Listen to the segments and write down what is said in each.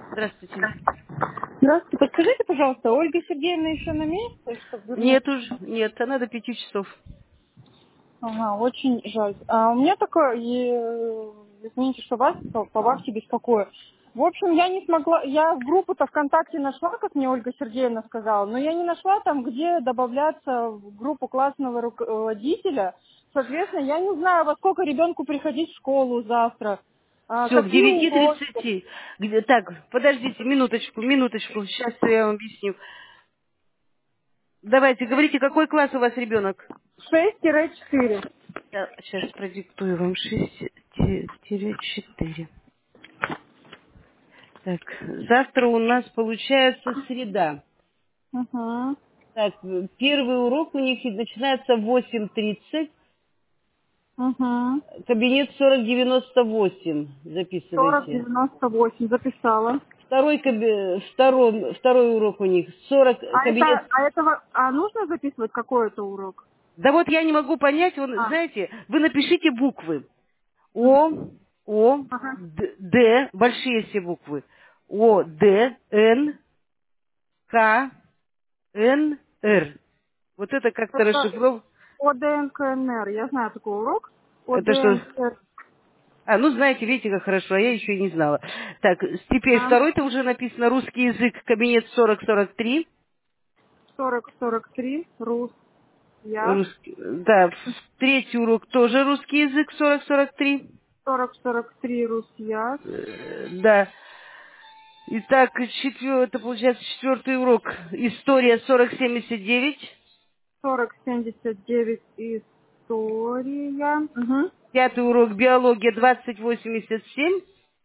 Здравствуйте. Здравствуйте. Подскажите, пожалуйста, Ольга Сергеевна еще на месте, чтобы Нет вернуться? уж, нет, она до 5 часов. Ага, очень жаль. А у меня такое, извините, что вас по вахте беспокою. В общем, я не смогла, я в группу-то ВКонтакте нашла, как мне Ольга Сергеевна сказала, но я не нашла там, где добавляться в группу классного руководителя. Соответственно, я не знаю, во сколько ребенку приходить в школу завтра, Все, к какие девяти уроки. тридцати. Так, подождите, минуточку, сейчас я вам объясню. Давайте, говорите, какой класс у вас ребенок? 6-4. Я сейчас продиктую вам 6-4. Так, завтра у нас получается среда. Угу. Так, первый урок у них начинается в 8:30. Угу. Кабинет 4098. Записывайте. 4098 записала. Второй урок у них. 40, кабинет. А нужно записывать какой это урок? Да вот я не могу понять, А, знаете, вы напишите буквы. мгм. О, О, Ага. Д, большие все буквы. О, Д, Н, К, Н, Р. Вот это как-то Это расшифровано. ОДНКНР. Я знаю такой урок. Это что? ОДНКНР. Ну знаете, видите, как хорошо, а я еще и не знала. Так, теперь А, второй-то уже написано русский язык, кабинет 4043. 4043. Рус. Я. Русский, да, третий урок тоже русский язык 4043. 4043. Русьяк. Да. Итак, это получается четвертый урок. История 4079. 4079. История. Угу. Пятый урок биология 2087.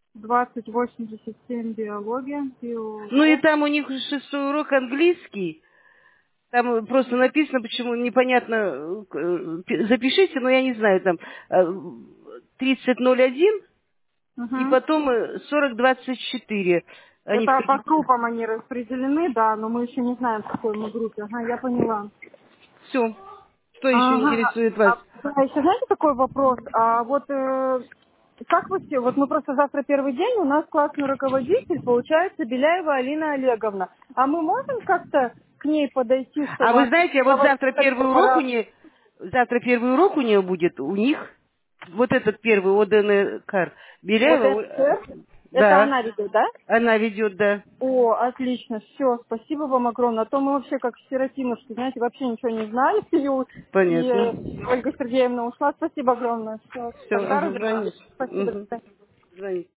2087. Биология. Ну и Биолог. там у них шестой урок английский. Там просто написано, почему непонятно. Запишите, но я не знаю, там 3001 и Угу. потом 4024. Они Это по входят. группам они распределены, да, но мы еще не знаем, в какой мы группе. Ага, я поняла. Все. Что еще Ага. интересует вас? Да, еще знаете такой вопрос? А вот как вы все, вот мы просто завтра первый день, у нас классный руководитель, получается, Беляева Алина Олеговна. А мы можем как-то к ней подойти, А чтобы вы знаете, вот завтра первый урок у пора нее, завтра первый урок у нее будет, у них, вот этот первый ОДНК Беляева, ОДНС? Это да, она ведет, да? она ведет, да, О, отлично, все, спасибо вам огромное. А то мы вообще как сиротинушки, знаете, вообще ничего не знали. понятно. Ольга Сергеевна ушла. Спасибо огромное. Все, Все, тогда ага, разберемся. звоните. Спасибо. До Угу. свидания. Звоните.